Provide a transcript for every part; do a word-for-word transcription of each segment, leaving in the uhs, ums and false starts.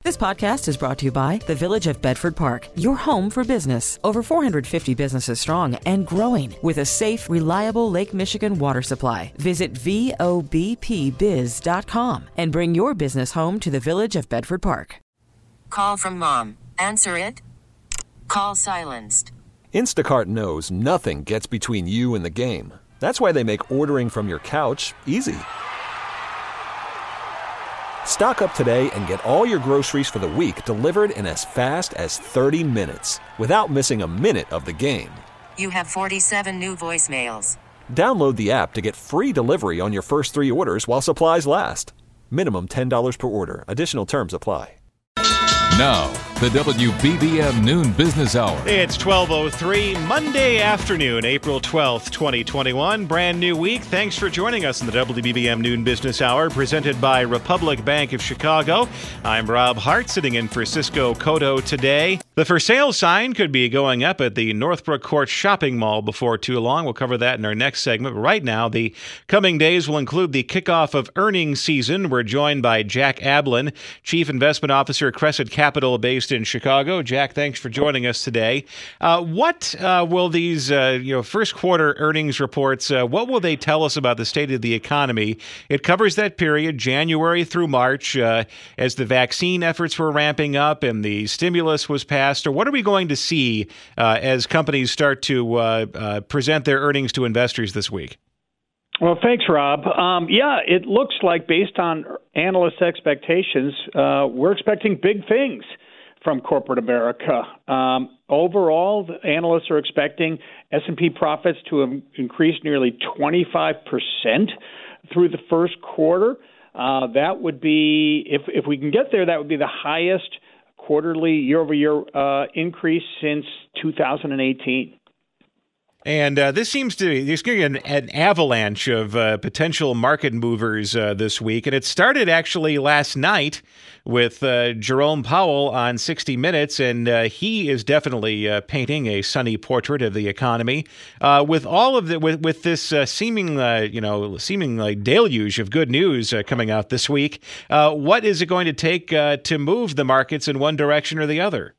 This podcast is brought to you by the Village of Bedford Park, your home for business. Over four hundred fifty businesses strong and growing with a safe, reliable Lake Michigan water supply. Visit V O B P biz dot com and bring your business home to the Village of Bedford Park. Call from mom. Answer it. Call silenced. Instacart knows nothing gets between you and the game. That's why they make ordering from your couch easy. Stock up today and get all your groceries for the week delivered in as fast as thirty minutes without missing a minute of the game. You have forty-seven new voicemails. Download the app to get free delivery on your first three orders while supplies last. Minimum ten dollars per order. Additional terms apply. Now, the W B B M Noon Business Hour. It's twelve oh three, Monday afternoon, April twelfth, twenty twenty-one. Brand new week. Thanks for joining us in the W B B M Noon Business Hour, presented by Republic Bank of Chicago. I'm Rob Hart, sitting in for Cisco Cotto today. The for sale sign could be going up at the Northbrook Court Shopping Mall before too long. We'll cover that in our next segment. But right now, the coming days will include the kickoff of earnings season. We're joined by Jack Ablin, Chief Investment Officer, Crescent Capital, based in Chicago. Jack, thanks for joining us today. Uh, what uh, will these uh, you know first quarter earnings reports, uh, what will they tell us about the state of the economy? It covers that period, January through March, uh, as the vaccine efforts were ramping up and the stimulus was passed. Or what are we going to see uh, as companies start to uh, uh, present their earnings to investors this week? Well, thanks, Rob. Um, yeah, it looks like based on analyst expectations, uh, we're expecting big things from corporate America. Um, overall, the analysts are expecting S and P profits to have increased nearly twenty-five percent through the first quarter. Uh, that would be, if, if we can get there, that would be the highest quarterly year-over-year uh, increase since two thousand eighteen. And uh, this seems to be there's going to be an, an avalanche of uh, potential market movers uh, this week. And it started actually last night with uh, Jerome Powell on sixty minutes. And uh, he is definitely uh, painting a sunny portrait of the economy. Uh, with all of the with, with this uh, seeming, uh, you know, seeming like deluge of good news uh, coming out this week, uh, what is it going to take uh, to move the markets in one direction or the other?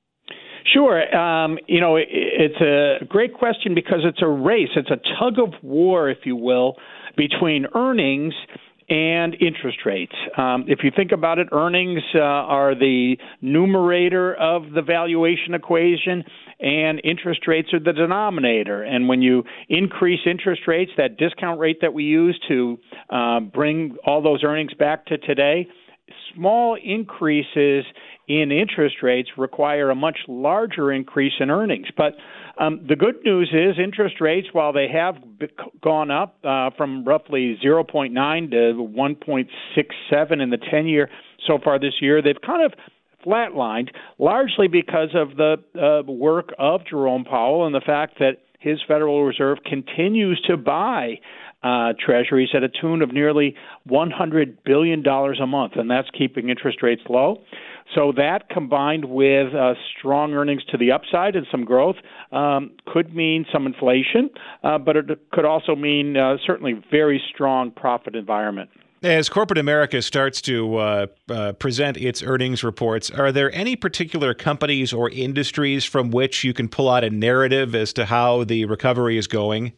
Sure. Um, you know, it, it's a great question because it's a race. It's a tug of war, if you will, between earnings and interest rates. Um, if you think about it, earnings uh, are the numerator of the valuation equation, and interest rates are the denominator. And when you increase interest rates, that discount rate that we use to uh, bring all those earnings back to today, small increases in interest rates require a much larger increase in earnings. But um, the good news is interest rates, while they have b- gone up uh, from roughly zero point nine to one point six seven in the ten-year so far this year, they've kind of flatlined, largely because of the uh, work of Jerome Powell and the fact that his Federal Reserve continues to buy Uh, treasuries at a tune of nearly one hundred billion dollars a month, and that's keeping interest rates low. So that, combined with uh, strong earnings to the upside and some growth, um, could mean some inflation, uh, but it could also mean uh, certainly very strong profit environment. As corporate America starts to uh, uh, present its earnings reports, are there any particular companies or industries from which you can pull out a narrative as to how the recovery is going?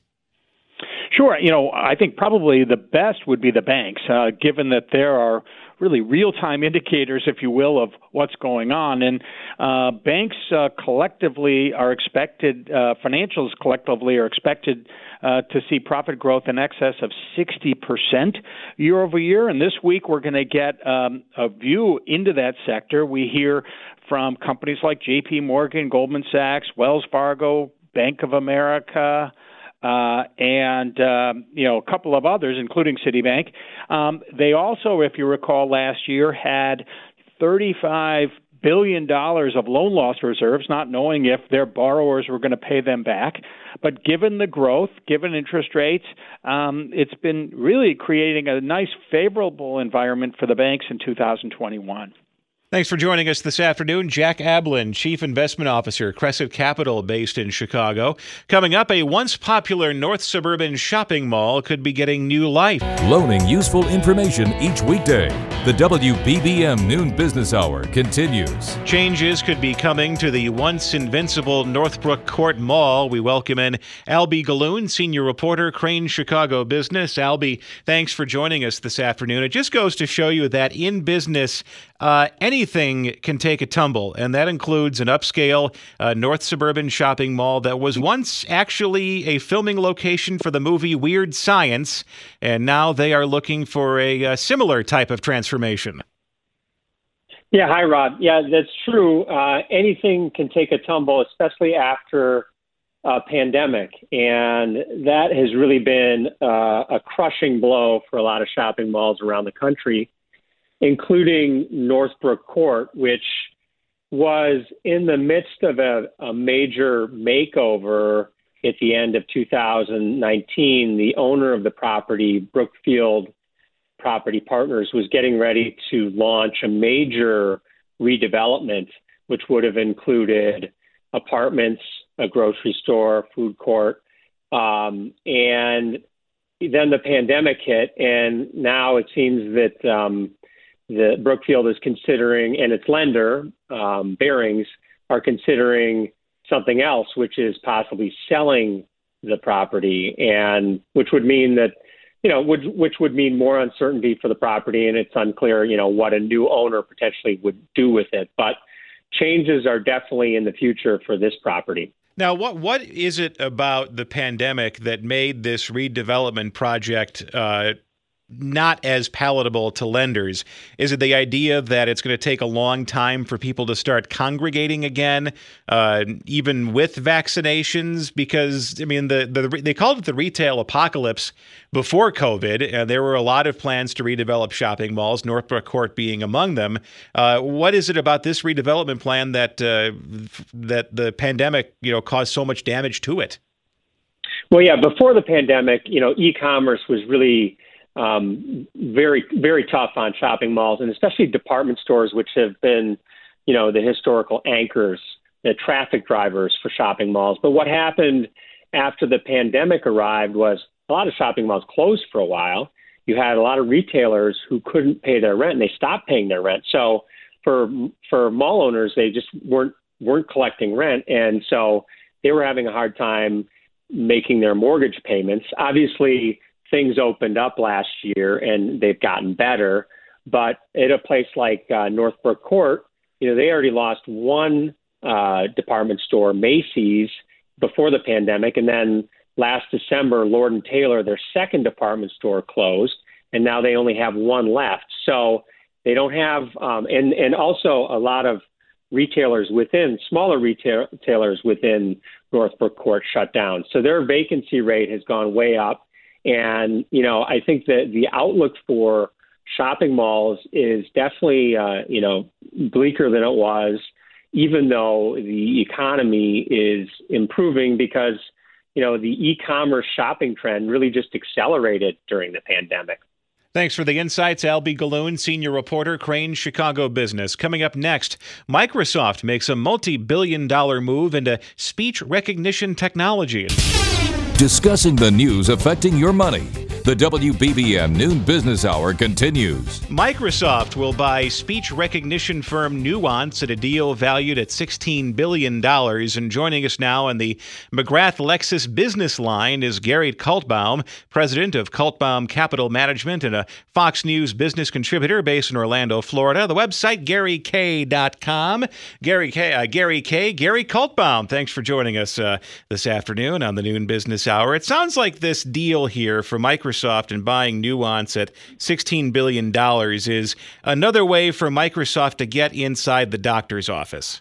Sure. You know, I think probably the best would be the banks, uh, given that there are really real-time indicators, if you will, of what's going on. And uh, banks uh, collectively are expected, uh, financials collectively are expected uh, to see profit growth in excess of sixty percent year over year. And this week we're going to get um, a view into that sector. We hear from companies like J P Morgan, Goldman Sachs, Wells Fargo, Bank of America, Uh, and, um, you know, a couple of others, including Citibank. Um, they also, if you recall, last year had thirty-five billion dollars of loan loss reserves, not knowing if their borrowers were going to pay them back. But given the growth, given interest rates, um, it's been really creating a nice, favorable environment for the banks in two thousand twenty-one. Thanks for joining us this afternoon. Jack Ablin, Chief Investment Officer, Crescent Capital, based in Chicago. Coming up, a once popular North Suburban shopping mall could be getting new life. Loaning useful information each weekday. The W B B M Noon Business Hour continues. Changes could be coming to the once invincible Northbrook Court Mall. We welcome in Albie Galoon, Senior Reporter, Crain Chicago Business. Albie, thanks for joining us this afternoon. It just goes to show you that in business, uh, anything can take a tumble, and that includes an upscale uh, North Suburban shopping mall that was once actually a filming location for the movie Weird Science, and now they are looking for a, a similar type of transformation. Yeah, hi, Rob. Yeah, that's true. Uh, anything can take a tumble, especially after a pandemic, and that has really been uh, a crushing blow for a lot of shopping malls around the country, including Northbrook Court, which was in the midst of a, a major makeover at the end of two thousand nineteen. The owner of the property, Brookfield Property Partners, was getting ready to launch a major redevelopment, which would have included apartments, a grocery store, food court, um, and then the pandemic hit, and now it seems that um, the Brookfield is considering, and its lender, um, Barings, are considering something else, which is possibly selling the property, and which would mean that, you know, which, which would mean more uncertainty for the property, and it's unclear, you know, what a new owner potentially would do with it. But changes are definitely in the future for this property. Now, what what is it about the pandemic that made this redevelopment project uh, not as palatable to lenders? Is it the idea that it's going to take a long time for people to start congregating again, uh, even with vaccinations? Because, I mean, the, the they called it the retail apocalypse before COVID. Uh, there were a lot of plans to redevelop shopping malls, Northbrook Court being among them. Uh, what is it about this redevelopment plan that uh, that the pandemic, you know, caused so much damage to it? Well, yeah, before the pandemic, you know, e-commerce was really Um, very, very tough on shopping malls, and especially department stores, which have been, you know, the historical anchors, the traffic drivers for shopping malls. But what happened after the pandemic arrived was a lot of shopping malls closed for a while. You had a lot of retailers who couldn't pay their rent, and they stopped paying their rent. So for for mall owners, they just weren't weren't collecting rent, and so they were having a hard time making their mortgage payments. Obviously, things opened up last year and they've gotten better, but at a place like uh, Northbrook Court, you know, they already lost one uh, department store, Macy's, before the pandemic, and then last December, Lord and Taylor, their second department store, closed, and now they only have one left. So they don't have, um, and and also a lot of retailers within, smaller retailers within Northbrook Court shut down. So their vacancy rate has gone way up. And, you know, I think that the outlook for shopping malls is definitely, uh, you know, bleaker than it was, even though the economy is improving because, you know, the e-commerce shopping trend really just accelerated during the pandemic. Thanks for the insights, Albie Galoon, Senior Reporter, Crain Chicago Business. Coming up next, Microsoft makes a multi-billion dollar move into speech recognition technology. Discussing the news affecting your money. The W B B M Noon Business Hour continues. Microsoft will buy speech recognition firm Nuance at a deal valued at sixteen billion dollars. And joining us now on the McGrath Lexus business line is Gary Kaltbaum, president of Kaltbaum Capital Management and a Fox News business contributor based in Orlando, Florida. The website, Gary K dot com. Gary K, uh, Gary K, Gary Kaltbaum, thanks for joining us uh, this afternoon on the Noon Business Hour. It sounds like this deal here for Microsoft and buying Nuance at sixteen billion dollars is another way for Microsoft to get inside the doctor's office.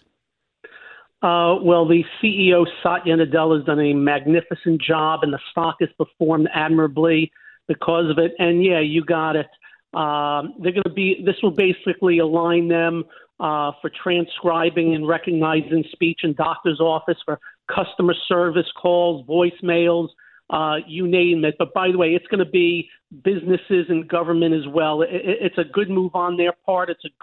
Uh, well, the C E O, Satya Nadella, has done a magnificent job, and the stock has performed admirably because of it. And, yeah, you got it. Um, they're going to be – this will basically align them uh, for transcribing and recognizing speech in doctor's office, for customer service calls, voicemails, Uh, you name it. But by the way, it's going to be businesses and government as well. It, it, it's a good move on their part. It's a good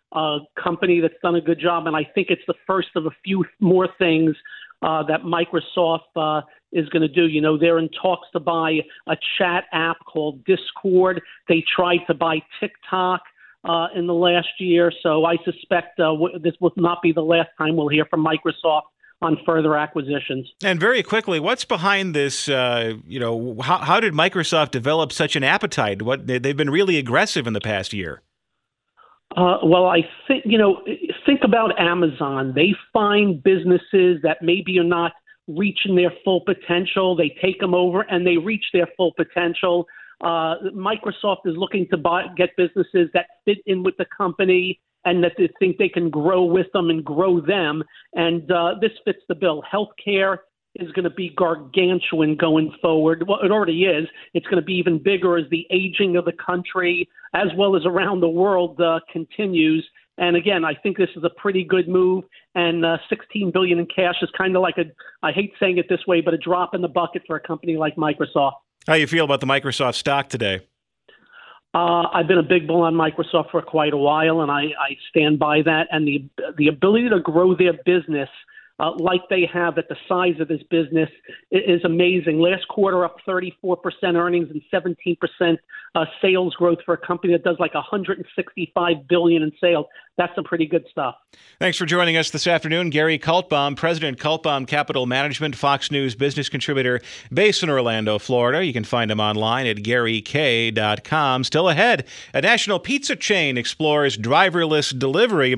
a company that's done a good job, and I think it's the first of a few more things uh, that Microsoft uh, is going to do. You know, they're in talks to buy a chat app called Discord. They tried to buy TikTok uh, in the last year, so I suspect uh, w- this will not be the last time we'll hear from Microsoft on further acquisitions. And very quickly, what's behind this? Uh, you know, how, how did Microsoft develop such an appetite? What they've been really aggressive in the past year. Uh, well, I think, you know, think about Amazon. They find businesses that maybe are not reaching their full potential. They take them over and they reach their full potential. Uh, Microsoft is looking to buy, get businesses that fit in with the company and that they think they can grow with them and grow them. And uh, this fits the bill. Healthcare is going to be gargantuan going forward. Well, it already is. It's going to be even bigger as the aging of the country, as well as around the world, uh, continues. And again, I think this is a pretty good move. And uh, sixteen billion dollars in cash is kind of like a, I hate saying it this way, but a drop in the bucket for a company like Microsoft. How do you feel about the Microsoft stock today? Uh, I've been a big bull on Microsoft for quite a while, and I, I stand by that. And the the ability to grow their business uh, like they have at the size of this business is amazing. Last quarter up thirty-four percent earnings and seventeen percent uh, sales growth for a company that does like one hundred sixty-five billion dollars in sales. That's some pretty good stuff. Thanks for joining us this afternoon. Gary Kaltbaum, President Kaltbaum Capital Management, Fox News business contributor based in Orlando, Florida. You can find him online at gary k dot com. Still ahead, a national pizza chain explores driverless delivery.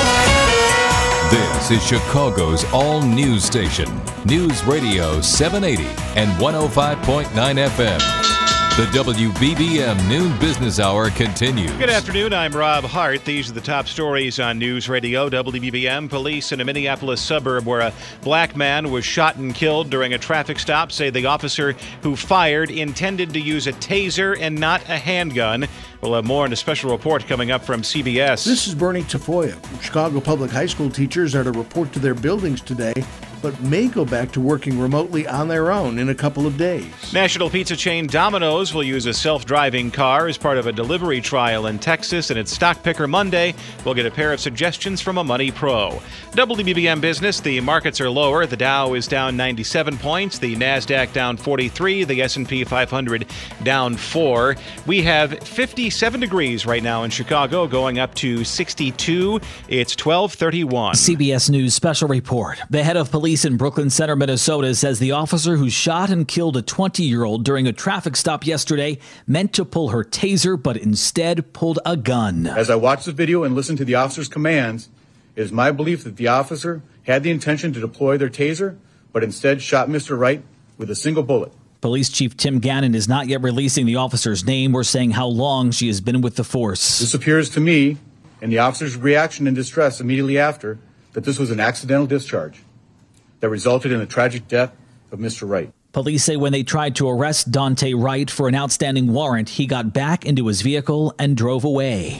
This is Chicago's all-news station, News Radio seven eighty and one oh five point nine F M. The W B B M Noon Business Hour continues. Good afternoon, I'm Rob Hart. These are the top stories on News Radio W B B M. Police in a Minneapolis suburb where a black man was shot and killed during a traffic stop say the officer who fired intended to use a taser and not a handgun. We'll have more in a special report coming up from C B S. This is Bernie Tafoya. Chicago public high school teachers are to report to their buildings today, but may go back to working remotely on their own in a couple of days. National pizza chain Domino's will use a self-driving car as part of a delivery trial in Texas, and it's Stock Picker Monday. We'll get a pair of suggestions from a Money Pro. W B B M Business, the markets are lower. The Dow is down ninety-seven points, the NASDAQ down forty-three, the S and P five hundred down four. We have fifty-seven degrees right now in Chicago, going up to sixty-two. It's twelve thirty-one. C B S News special report. The head of police in Brooklyn Center, Minnesota, says the officer who shot and killed a twenty-year-old during a traffic stop yesterday meant to pull her taser, but instead pulled a gun. As I watched the video and listened to the officer's commands, it is my belief that the officer had the intention to deploy their taser, but instead shot Mister Wright with a single bullet. Police Chief Tim Gannon is not yet releasing the officer's name or saying how long she has been with the force. This appears to me, and the officer's reaction and distress immediately after, that this was an accidental discharge that resulted in the tragic death of Mister Wright. Police say when they tried to arrest Dante Wright for an outstanding warrant, he got back into his vehicle and drove away.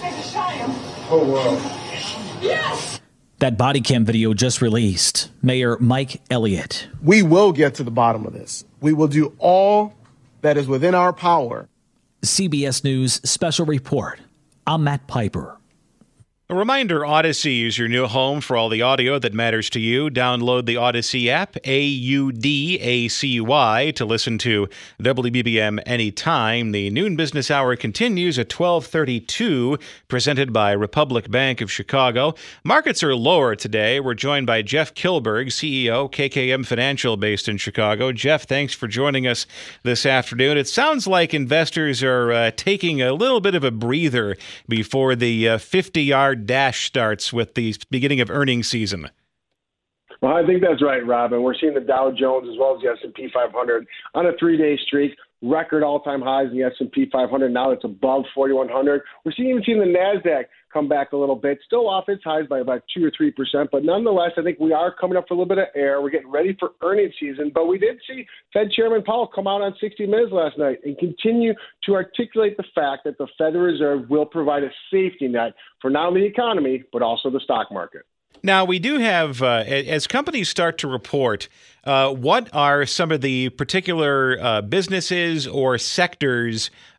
Oh, wow. Yes! That body cam video just released. Mayor Mike Elliott. We will get to the bottom of this. We will do all that is within our power. C B S News special report. I'm Matt Piper. A reminder, Odyssey is your new home for all the audio that matters to you. Download the Odyssey app, A U D A C Y, to listen to W B B M anytime. The Noon Business Hour continues at twelve thirty-two, presented by Republic Bank of Chicago. Markets are lower today. We're joined by Jeff Kilberg, C E O, K K M Financial, based in Chicago. Jeff, thanks for joining us this afternoon. It sounds like investors are uh, taking a little bit of a breather before the uh, fifty-yard dash starts with the beginning of earnings season. Well, I think that's right, Rob. And we're seeing the Dow Jones as well as the S and P five hundred on a three-day streak. Record all-time highs in the S and P five hundred. Now it's above forty-one hundred. We're seeing, even seeing the NASDAQ come back a little bit. Still off its highs by about two or three percent. But nonetheless, I think we are coming up for a little bit of air. We're getting ready for earnings season. But we did see Fed Chairman Powell come out on sixty minutes last night and continue to articulate the fact that the Federal Reserve will provide a safety net for not only the economy, but also the stock market. Now, we do have, uh, as companies start to report, uh, what are some of the particular uh, businesses or sectors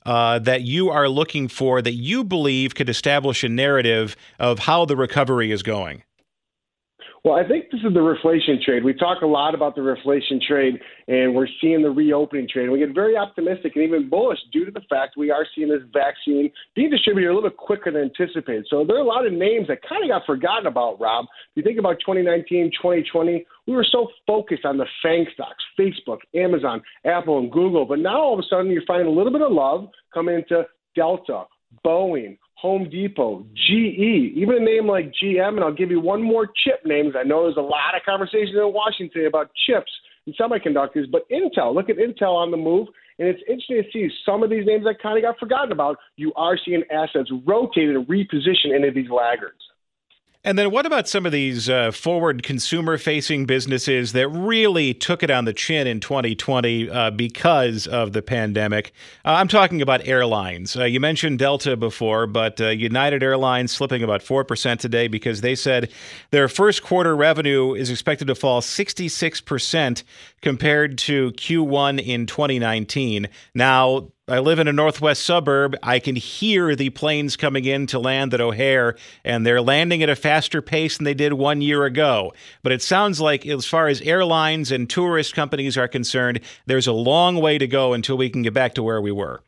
uh, that you are looking for that you believe could establish a narrative of how the recovery is going? Well, I think this is the reflation trade. We talk a lot about the reflation trade, and we're seeing the reopening trade. And we get very optimistic and even bullish due to the fact we are seeing this vaccine being distributed a little bit quicker than anticipated. So there are a lot of names that kind of got forgotten about, Rob. If you think about twenty nineteen, twenty twenty, we were so focused on the FANG stocks, Facebook, Amazon, Apple, and Google. But now all of a sudden you're finding a little bit of love coming into Delta, Boeing, Home Depot, G E, even a name like G M, and I'll give you one more chip name. I know there's a lot of conversation in Washington about chips and semiconductors, but Intel, look at Intel on the move, and it's interesting to see some of these names that kind of got forgotten about. You are seeing assets rotated and repositioned into these laggards. And then what about some of these uh, forward consumer-facing businesses that really took it on the chin in twenty twenty uh, because of the pandemic? Uh, I'm talking about airlines. Uh, you mentioned Delta before, but uh, United Airlines slipping about four percent today because they said their first quarter revenue is expected to fall sixty-six percent compared to Q one in twenty nineteen. Now, I live in a northwest suburb. I can hear the planes coming in to land at O'Hare, and they're landing at a faster pace than they did one year ago. But it sounds like as far as airlines and tourist companies are concerned, there's a long way to go until we can get back to where we were.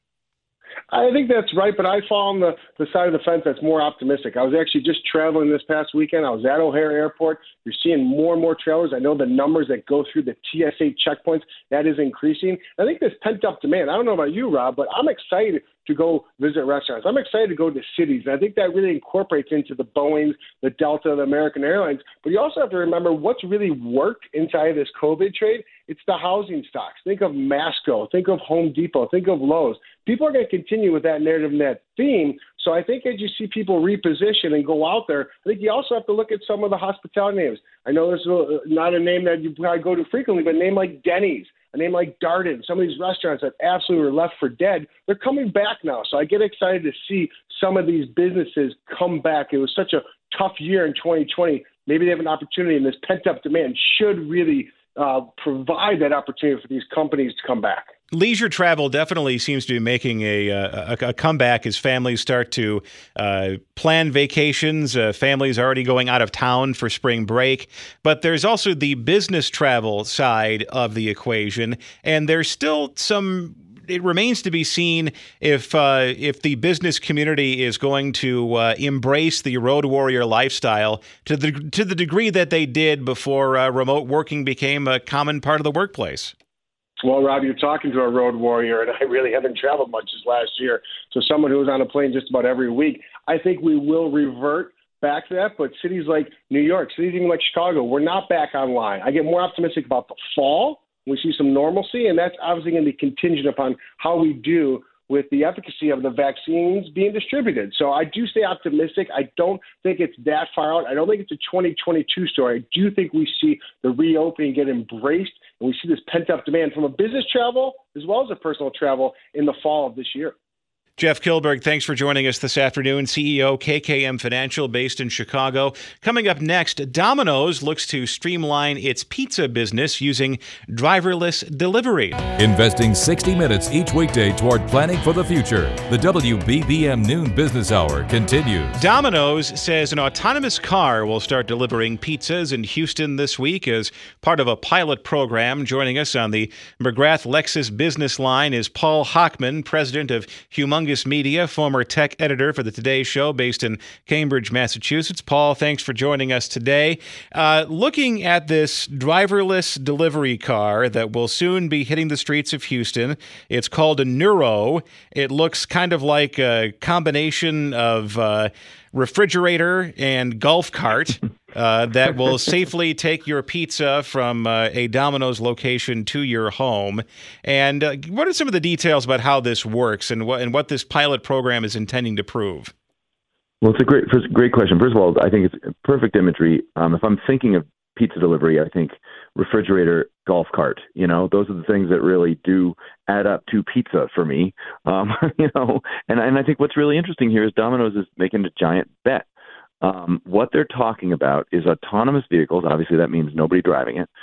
I think that's right, but I fall on the, the side of the fence that's more optimistic. I was actually just traveling this past weekend. I was at O'Hare Airport. You're seeing more and more travelers. I know the numbers that go through the T S A checkpoints, that is increasing. I think there's pent-up demand. I don't know about you, Rob, but I'm excited to go visit restaurants. I'm excited to go to cities. And I think that really incorporates into the Boeings, the Delta, the American Airlines. But you also have to remember what's really worked inside of this COVID trade. It's the housing stocks. Think of Masco. Think of Home Depot. Think of Lowe's. People are going to continue with that narrative and that theme. So I think as you see people reposition and go out there, I think you also have to look at some of the hospitality names. I know this is not a name that you probably go to frequently, but a name like Denny's, a name like Darden, some of these restaurants that absolutely were left for dead, they're coming back now. So I get excited to see some of these businesses come back. It was such a tough year in twenty twenty. Maybe they have an opportunity, and this pent-up demand should really uh, provide that opportunity for these companies to come back. Leisure travel definitely seems to be making a, a, a comeback as families start to uh, plan vacations. Uh, families are already going out of town for spring break. But there's also the business travel side of the equation, and there's still some. It remains to be seen if uh, if the business community is going to uh, embrace the road warrior lifestyle to the to the degree that they did before uh, remote working became a common part of the workplace. Well, Rob, you're talking to a road warrior, and I really haven't traveled much this last year. So someone who was on a plane just about every week, I think we will revert back to that. But cities like New York, cities even like Chicago, we're not back online. I get more optimistic about the fall. We see some normalcy, and that's obviously going to be contingent upon how we do with the efficacy of the vaccines being distributed. So I do stay optimistic. I don't think it's that far out. I don't think it's a twenty twenty-two story. I do think we see the reopening get embraced, and we see this pent-up demand from a business travel as well as a personal travel in the fall of this year. Jeff Kilberg, thanks for joining us this afternoon. C E O, K K M Financial, based in Chicago. Coming up next, Domino's looks to streamline its pizza business using driverless delivery. Investing sixty minutes each weekday toward planning for the future. The W B B M Noon Business Hour continues. Domino's says an autonomous car will start delivering pizzas in Houston this week as part of a pilot program. Joining us on the McGrath Lexus business line is Paul Hochman, president of Humongous Media, former tech editor for the Today Show based in Cambridge, Massachusetts. Paul, thanks for joining us today. Uh, looking at this driverless delivery car that will soon be hitting the streets of Houston, it's called a Nuro. It looks kind of like a combination of uh, refrigerator and golf cart. Uh, that will safely take your pizza from uh, a Domino's location to your home. And uh, what are some of the details about how this works and what and what this pilot program is intending to prove? Well, it's a great first, great question. First of all, I think it's perfect imagery. Um, if I'm thinking of pizza delivery, I think refrigerator, golf cart. You know, those are the things that really do add up to pizza for me. Um, you know, and and I think what's really interesting here is Domino's is making a giant bet. Um, what they're talking about is autonomous vehicles. Obviously, that means nobody driving it.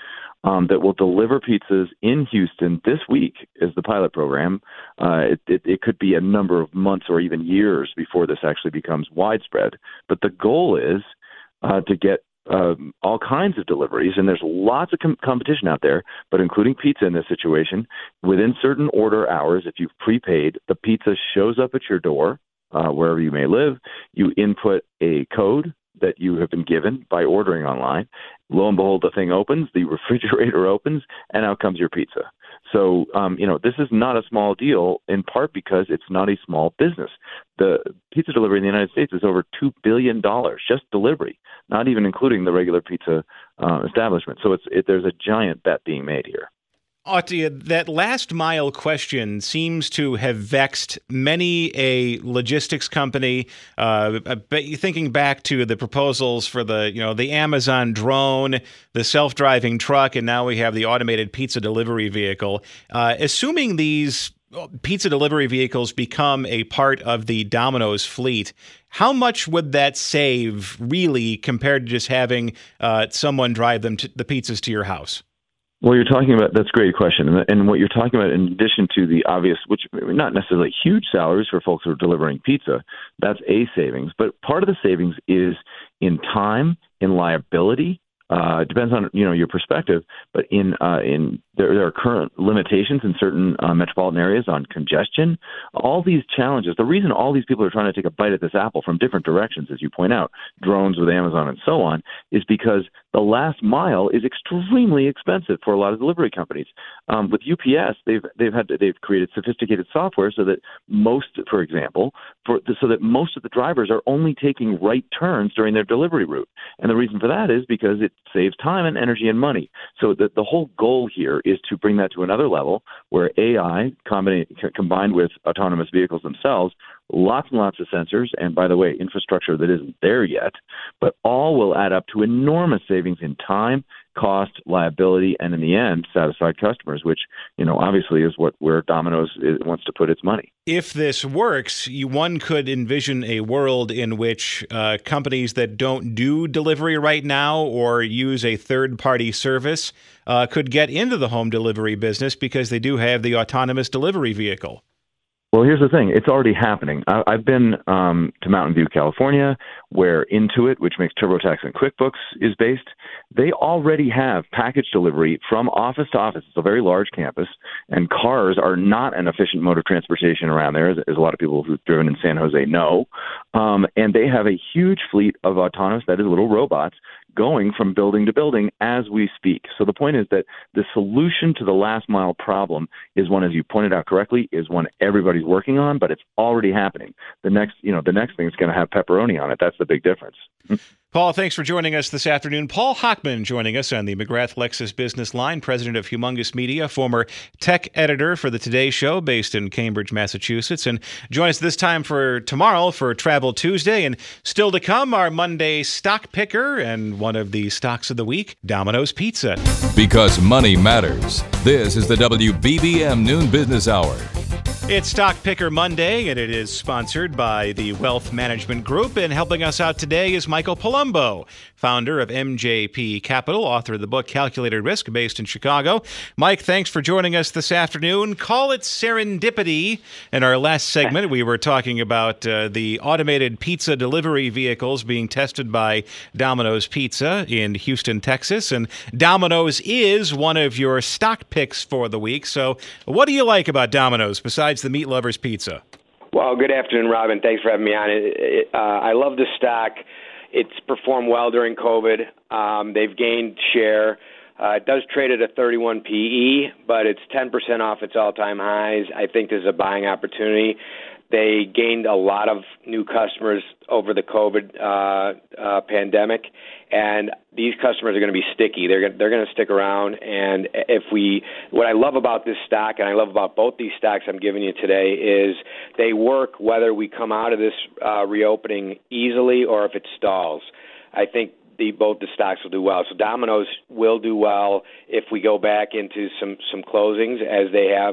um, that will deliver pizzas in Houston this week is the pilot program. Uh, it, it, it could be a number of months or even years before this actually becomes widespread. But the goal is uh, to get Um, all kinds of deliveries, and there's lots of com- competition out there, but including pizza in this situation, within certain order hours, if you've prepaid, the pizza shows up at your door, uh, wherever you may live. You input a code that you have been given by ordering online. Lo and behold, the thing opens, the refrigerator opens, and out comes your pizza. So, um, you know, this is not a small deal, in part because it's not a small business. The pizza delivery in the United States is over two billion dollars, just delivery, not even including the regular pizza uh, establishment. So it's it, there's a giant bet being made here. Autry, that last mile question seems to have vexed many a logistics company. Uh, thinking back to the proposals for the, you know, the Amazon drone, the self-driving truck, and now we have the automated pizza delivery vehicle. Uh, assuming these pizza delivery vehicles become a part of the Domino's fleet, how much would that save really compared to just having uh, someone drive them to the pizzas to your house? Well, you're talking about, that's a great question. And what you're talking about, in addition to the obvious, which not necessarily huge salaries for folks who are delivering pizza, that's a savings. But part of the savings is in time, in liability. Uh, it depends on, you know, your perspective, but in uh, in there, there are current limitations in certain uh, metropolitan areas on congestion. All these challenges, the reason all these people are trying to take a bite at this apple from different directions, as you point out, drones with Amazon and so on, is because the last mile is extremely expensive for a lot of delivery companies. Um, with U P S, they've they've had to, they've created sophisticated software so that most, for example, for so that most of the drivers are only taking right turns during their delivery route, and the reason for that is because it saves time and energy and money. So the, the whole goal here is to bring that to another level where A I combined, combined with autonomous vehicles themselves, lots and lots of sensors, and by the way, infrastructure that isn't there yet, but all will add up to enormous savings in time, cost, liability, and in the end, satisfied customers, which, you know, obviously is what where Domino's is, wants to put its money. If this works, you, one could envision a world in which uh, companies that don't do delivery right now or use a third-party service uh, could get into the home delivery business because they do have the autonomous delivery vehicle. Well, here's the thing. It's already happening. I, I've been um, to Mountain View, California, where Intuit, which makes TurboTax and QuickBooks, is based. They already have package delivery from office to office. It's a very large campus, and cars are not an efficient mode of transportation around there, as, as a lot of people who've driven in San Jose know. Um, and they have a huge fleet of autonomous, that is, little robots, going from building to building as we speak. So the point is that the solution to the last mile problem is one, as you pointed out correctly, is one everybody's working on, but it's already happening. The next, you know, the next thing is going to have pepperoni on it. That's the big difference. Paul, thanks for joining us this afternoon. Paul Hochman joining us on the McGrath Lexus Business Line, president of Humongous Media, former tech editor for the Today Show based in Cambridge, Massachusetts. And join us this time for tomorrow for Travel Tuesday. And still to come, our Monday stock picker and one of the stocks of the week, Domino's Pizza. Because money matters. This is the W B B M Noon Business Hour. It's Stock Picker Monday, and it is sponsored by the Wealth Management Group. And helping us out today is Michael Palumbo, founder of M J P Capital, author of the book Calculated Risk, based in Chicago. Mike, thanks for joining us this afternoon. Call it serendipity. In our last segment, we were talking about uh, the automated pizza delivery vehicles being tested by Domino's Pizza in Houston, Texas. And Domino's is one of your stock picks for the week. So what do you like about Domino's besides the Meat Lover's Pizza? Well, good afternoon, Robin. Thanks for having me on. It, it, uh, I love the stock. It's performed well during COVID. Um, they've gained share. Uh, it does trade at a thirty-one P E, but it's ten percent off its all-time highs. I think there's a buying opportunity. They gained a lot of new customers over the COVID uh, uh, pandemic, and these customers are going to be sticky. They're gonna, they're going to stick around. And if we, what I love about this stock, and I love about both these stocks I'm giving you today, is they work whether we come out of this uh, reopening easily or if it stalls. I think the both the stocks will do well. So Domino's will do well if we go back into some some closings as they have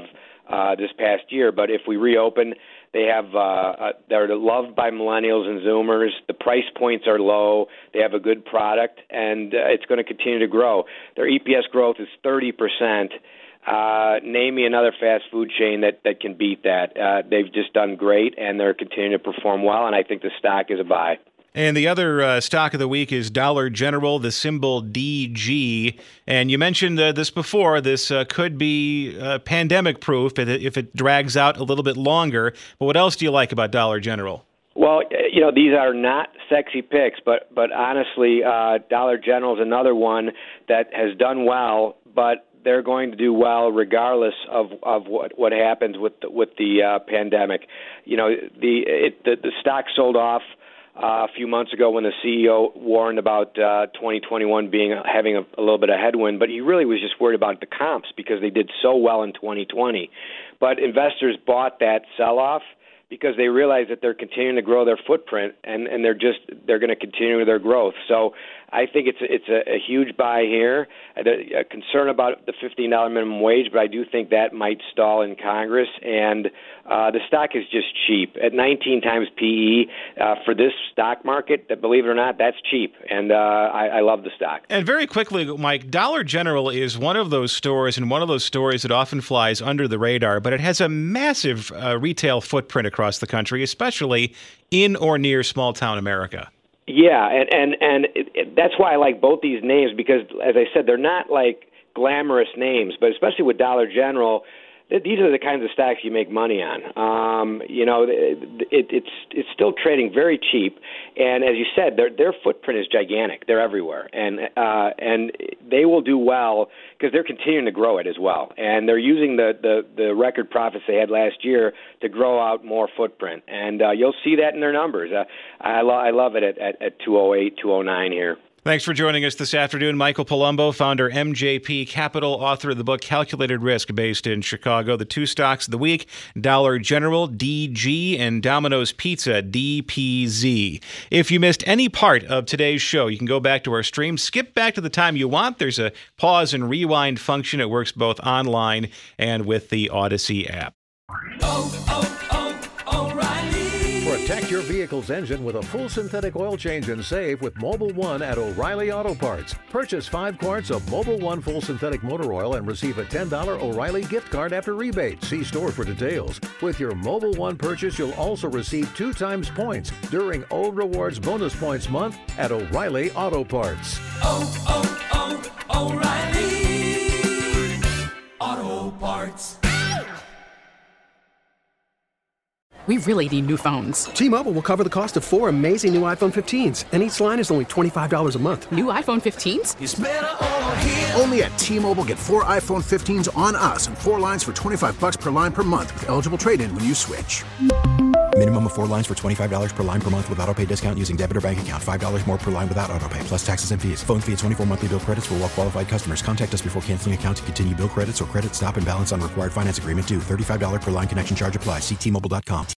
uh, this past year. But if we reopen, they have uh, uh, they're loved by millennials and Zoomers. The price points are low. They have a good product, and uh, it's going to continue to grow. Their E P S growth is thirty percent. Uh, name me another fast food chain that, that can beat that. Uh, they've just done great, and they're continuing to perform well, and I think the stock is a buy. And the other uh, stock of the week is Dollar General, the symbol D G. And you mentioned uh, this before. This uh, could be uh, pandemic-proof if it, if it drags out a little bit longer. But what else do you like about Dollar General? Well, you know, these are not sexy picks, but but honestly, uh, Dollar General is another one that has done well, but they're going to do well regardless of, of what, what happens with the, with the uh, pandemic. You know, the, it, the the stock sold off Uh, a few months ago when the C E O warned about uh, twenty twenty-one being having a, a little bit of headwind, but he really was just worried about the comps because they did so well in twenty twenty. But investors bought that sell-off because they realize that they're continuing to grow their footprint, and, and they're just they're going to continue their growth. So I think it's a, it's a, a huge buy here. A, a concern about the fifteen dollars minimum wage, but I do think that might stall in Congress. And uh, the stock is just cheap at nineteen times P E uh, for this stock market. Believe it or not, that's cheap, and uh, I, I love the stock. And very quickly, Mike, Dollar General is one of those stores, and one of those stores that often flies under the radar, but it has a massive uh, retail footprint across the country, especially in or near small-town America. Yeah, and and and it, it, that's why I like both these names because, as I said, they're not like glamorous names, but especially with Dollar General, th- these are the kinds of stocks you make money on. Um, you know, it, it, it's it's still trading very cheap, and as you said, their their footprint is gigantic. They're everywhere, and uh, and they will do well because they're continuing to grow it as well, and they're using the, the, the record profits they had last year to grow out more footprint, and uh, you'll see that in their numbers. Uh, I, lo- I love it at, at, at two oh eight, two oh nine here. Thanks for joining us this afternoon. Michael Palumbo, founder M J P Capital, author of the book Calculated Risk, based in Chicago. The two stocks of the week, Dollar General, D G, and Domino's Pizza, D P Z. If you missed any part of today's show, you can go back to our stream, skip back to the time you want. There's a pause and rewind function. It works both online and with the Odyssey app. Oh, oh, oh, O'Reilly. Protect your vehicle's engine with a full synthetic oil change and save with Mobil one at O'Reilly Auto Parts. Purchase five quarts of Mobil one full synthetic motor oil and receive a ten dollars O'Reilly gift card after rebate. See store for details. With your Mobil one purchase, you'll also receive two times points during O Rewards Bonus Points Month at O'Reilly Auto Parts. Oh, oh, oh, O'Reilly Auto Parts. We really need new phones. T-Mobile will cover the cost of four amazing new iPhone fifteens, and each line is only twenty-five dollars a month. New iPhone fifteens? It's better over here. Only at T-Mobile, get four iPhone fifteens on us and four lines for twenty-five dollars per line per month with eligible trade-in when you switch. Minimum of four lines for twenty-five dollars per line per month with autopay discount using debit or bank account. five dollars more per line without autopay, plus taxes and fees. Phone fee at twenty-four monthly bill credits for well-qualified customers. Contact us before canceling account to continue bill credits or credit stop and balance on required finance agreement due. thirty-five dollars per line connection charge applies. See T Mobile dot com.